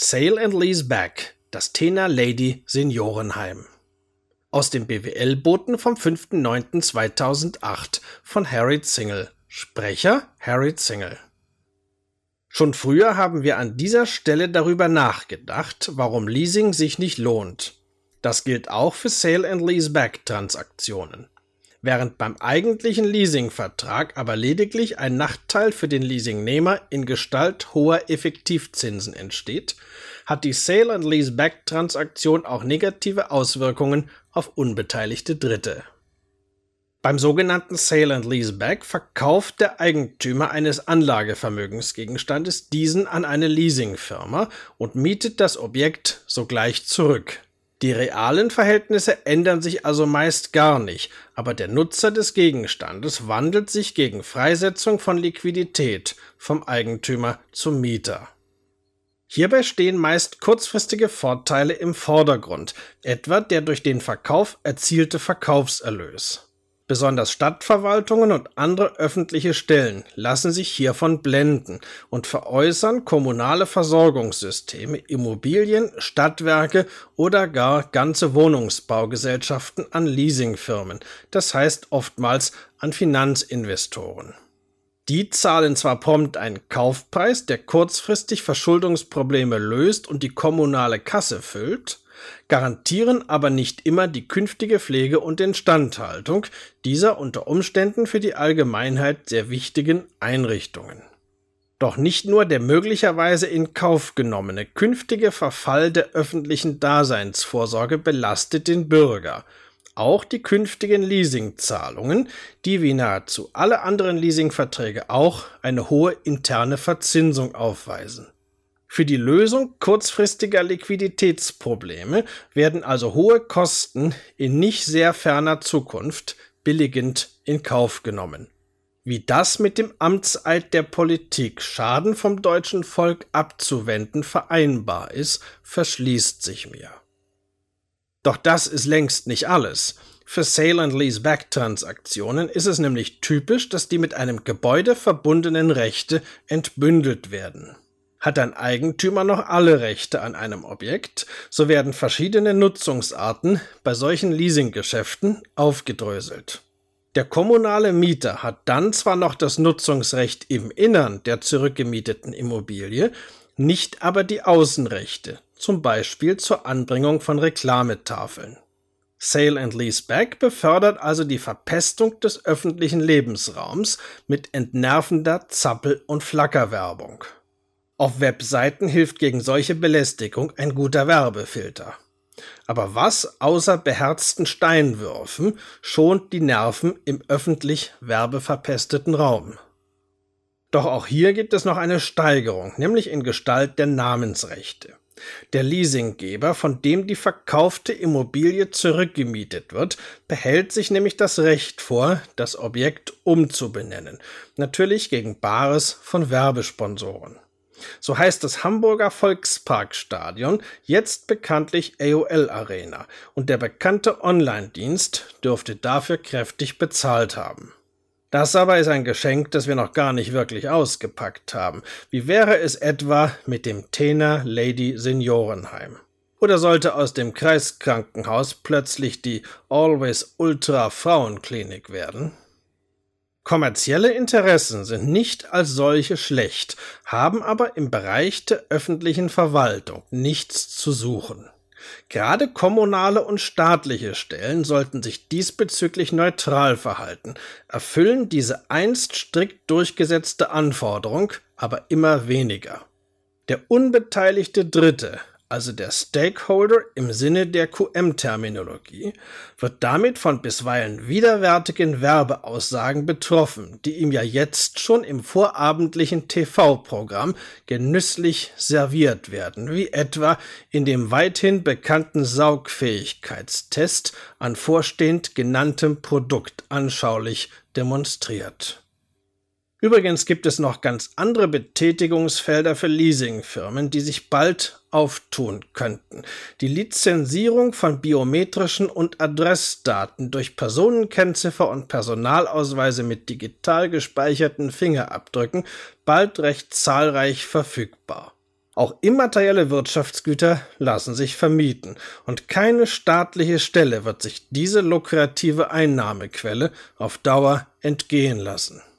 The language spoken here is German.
Sale and Lease Back, das Tena Lady Seniorenheim. Aus dem BWL-Boten vom 5.9.2008 von Harry Zingel. Sprecher Harry Zingel. Schon früher haben wir an dieser Stelle darüber nachgedacht, warum Leasing sich nicht lohnt. Das gilt auch für Sale and Lease Back Transaktionen. Während beim eigentlichen Leasingvertrag aber lediglich ein Nachteil für den Leasingnehmer in Gestalt hoher Effektivzinsen entsteht, hat die Sale and Lease Back Transaktion auch negative Auswirkungen auf unbeteiligte Dritte. Beim sogenannten Sale and Lease Back verkauft der Eigentümer eines Anlagevermögensgegenstandes diesen an eine Leasingfirma und mietet das Objekt sogleich zurück. Die realen Verhältnisse ändern sich also meist gar nicht, aber der Nutzer des Gegenstandes wandelt sich gegen Freisetzung von Liquidität vom Eigentümer zum Mieter. Hierbei stehen meist kurzfristige Vorteile im Vordergrund, etwa der durch den Verkauf erzielte Verkaufserlös. Besonders Stadtverwaltungen und andere öffentliche Stellen lassen sich hiervon blenden und veräußern kommunale Versorgungssysteme, Immobilien, Stadtwerke oder gar ganze Wohnungsbaugesellschaften an Leasingfirmen, das heißt oftmals an Finanzinvestoren. Die zahlen zwar prompt einen Kaufpreis, der kurzfristig Verschuldungsprobleme löst und die kommunale Kasse füllt, garantieren aber nicht immer die künftige Pflege und Instandhaltung dieser unter Umständen für die Allgemeinheit sehr wichtigen Einrichtungen. Doch nicht nur der möglicherweise in Kauf genommene künftige Verfall der öffentlichen Daseinsvorsorge belastet den Bürger. Auch die künftigen Leasingzahlungen, die wie nahezu alle anderen Leasingverträge auch eine hohe interne Verzinsung aufweisen. Für die Lösung kurzfristiger Liquiditätsprobleme werden also hohe Kosten in nicht sehr ferner Zukunft billigend in Kauf genommen. Wie das mit dem Amtseid der Politik, Schaden vom deutschen Volk abzuwenden, vereinbar ist, verschließt sich mir. Doch das ist längst nicht alles. Für Sale and Lease Back Transaktionen ist es nämlich typisch, dass die mit einem Gebäude verbundenen Rechte entbündelt werden. Hat ein Eigentümer noch alle Rechte an einem Objekt, so werden verschiedene Nutzungsarten bei solchen Leasinggeschäften aufgedröselt. Der kommunale Mieter hat dann zwar noch das Nutzungsrecht im Innern der zurückgemieteten Immobilie, nicht aber die Außenrechte, zum Beispiel zur Anbringung von Reklametafeln. Sale and Lease Back befördert also die Verpestung des öffentlichen Lebensraums mit entnervender Zappel- und Flackerwerbung. Auf Webseiten hilft gegen solche Belästigung ein guter Werbefilter. Aber was außer beherzten Steinwürfen schont die Nerven im öffentlich werbeverpesteten Raum? Doch auch hier gibt es noch eine Steigerung, nämlich in Gestalt der Namensrechte. Der Leasinggeber, von dem die verkaufte Immobilie zurückgemietet wird, behält sich nämlich das Recht vor, das Objekt umzubenennen, natürlich gegen Bares von Werbesponsoren. So heißt das Hamburger Volksparkstadion jetzt bekanntlich AOL Arena und der bekannte Online-Dienst dürfte dafür kräftig bezahlt haben. Das aber ist ein Geschenk, das wir noch gar nicht wirklich ausgepackt haben. Wie wäre es etwa mit dem Tena Lady Seniorenheim? Oder sollte aus dem Kreiskrankenhaus plötzlich die Always Ultra Frauenklinik werden? Kommerzielle Interessen sind nicht als solche schlecht, haben aber im Bereich der öffentlichen Verwaltung nichts zu suchen. Gerade kommunale und staatliche Stellen sollten sich diesbezüglich neutral verhalten, erfüllen diese einst strikt durchgesetzte Anforderung aber immer weniger. Der unbeteiligte Dritte, also der Stakeholder im Sinne der QM-Terminologie, wird damit von bisweilen widerwärtigen Werbeaussagen betroffen, die ihm ja jetzt schon im vorabendlichen TV-Programm genüsslich serviert werden, wie etwa in dem weithin bekannten Saugfähigkeitstest an vorstehend genanntem Produkt anschaulich demonstriert. Übrigens gibt es noch ganz andere Betätigungsfelder für Leasingfirmen, die sich bald auftun könnten. Die Lizenzierung von biometrischen und Adressdaten durch Personenkennziffer und Personalausweise mit digital gespeicherten Fingerabdrücken bald recht zahlreich verfügbar. Auch immaterielle Wirtschaftsgüter lassen sich vermieten, und keine staatliche Stelle wird sich diese lukrative Einnahmequelle auf Dauer entgehen lassen.